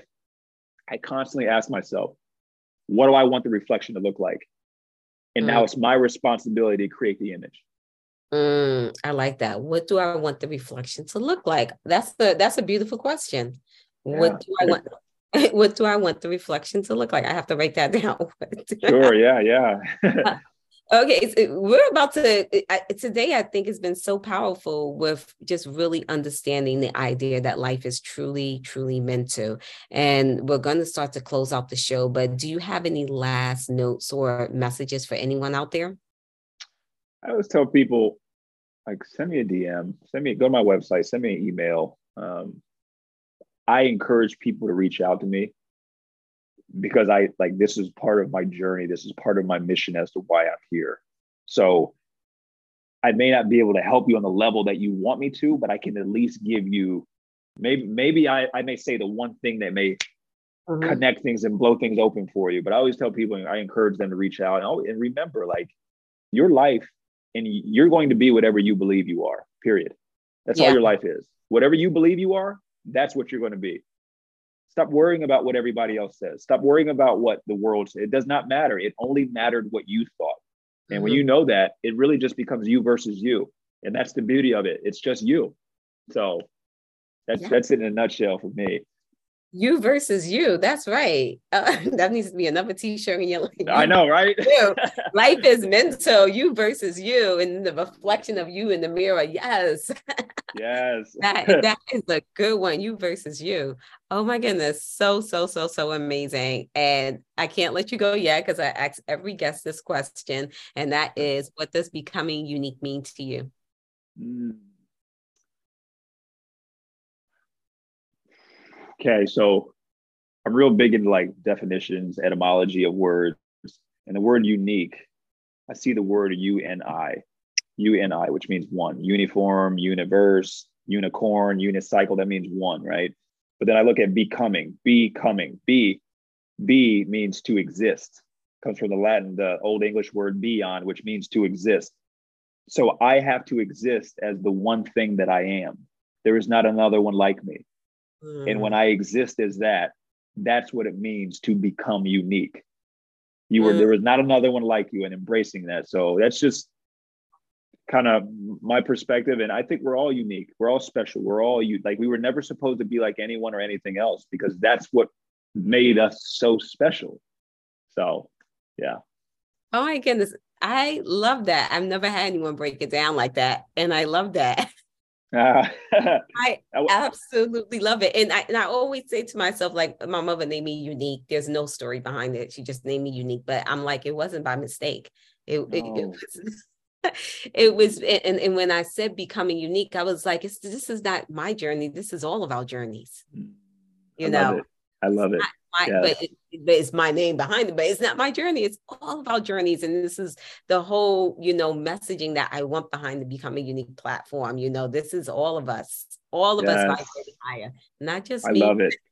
I constantly ask myself, what do I want the reflection to look like? And mm. now it's my responsibility to create the image. Mm, I like that. What do I want the reflection to look like? That's the that's a beautiful question. Yeah. What do I want? What do I want the reflection to look like? I have to write that down. Sure. Yeah. Yeah. Okay. So we're about to, today I think has been so powerful with just really understanding the idea that life is truly, truly meant to. And we're going to start to close out the show, but do you have any last notes or messages for anyone out there? I always tell people, like, send me a D M, send me, go to my website, send me an email. Um, I encourage people to reach out to me because I like, this is part of my journey. This is part of my mission as to why I'm here. So I may not be able to help you on the level that you want me to, but I can at least give you, maybe, maybe I, I may say the one thing that may mm-hmm. connect things and blow things open for you. But I always tell people, I encourage them to reach out and, and remember, like, your life, and you're going to be whatever you believe you are, period. That's yeah. all your life is. Whatever you believe you are, that's what you're going to be. Stop worrying about what everybody else says. Stop worrying about what the world says. It does not matter. It only mattered what you thought. And mm-hmm. when you know that, it really just becomes you versus you. And that's the beauty of it. It's just you. So that's, yeah. that's it in a nutshell for me. You versus you. That's right. Uh, that needs to be another t-shirt. And you're like, you I know, right? you. Life is mental. You versus you, and the reflection of you in the mirror. Yes. Yes. that that is a good one. You versus you. Oh my goodness. So, so, so, so amazing. And I can't let you go yet because I ask every guest this question. And that is, what does becoming unique mean to you? Mm. Okay, so I'm real big into like definitions, etymology of words, and the word unique. I see the word U N I, U N I, which means one. Uniform, universe, unicorn, unicycle. That means one, right? But then I look at becoming, becoming, be, be means to exist. Comes from the Latin, the Old English word beyond, which means to exist. So I have to exist as the one thing that I am. There is not another one like me. And when I exist as that, that's what it means to become unique. You were, mm. there was not another one like you, and embracing that. So that's just kind of my perspective. And I think we're all unique. We're all special. We're all you like, we were never supposed to be like anyone or anything else, because that's what made us so special. So, yeah. Oh my goodness. I love that. I've never had anyone break it down like that. And I love that. Uh, I absolutely love it. And I, and I always say to myself, like, my mother named me Unique. There's no story behind it. She just named me Unique. But I'm like, it wasn't by mistake. It, no. it, it was, it was and, and when I said becoming unique, I was like, it's, this is not my journey. This is all of our journeys. You I know, love it. I love it. My, yes. But it, it's my name behind it, but it's not my journey. It's all of our journeys. And this is the whole, you know, messaging that I want behind the Becoming Unique platform. You know, this is all of us, all of yes. us vibrating higher, not just I me. I love it.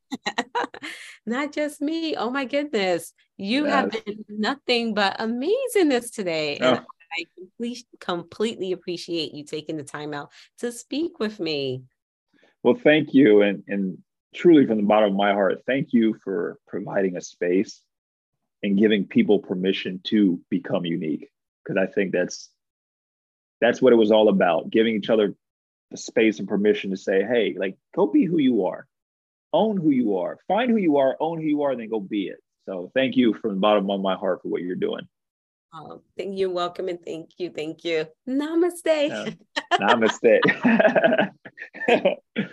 Not just me. Oh my goodness. You yes. have been nothing but amazingness today. And oh. I complete, completely appreciate you taking the time out to speak with me. Well, thank you. And, and truly, from the bottom of my heart, thank you for providing a space and giving people permission to become unique. Because I think that's that's what it was all about, giving each other the space and permission to say, hey, like, go be who you are, own who you are, find who you are, own who you are, and then go be it. So thank you from the bottom of my heart for what you're doing. Oh, thank you. Welcome. And thank you. Thank you. Namaste. Yeah. Namaste.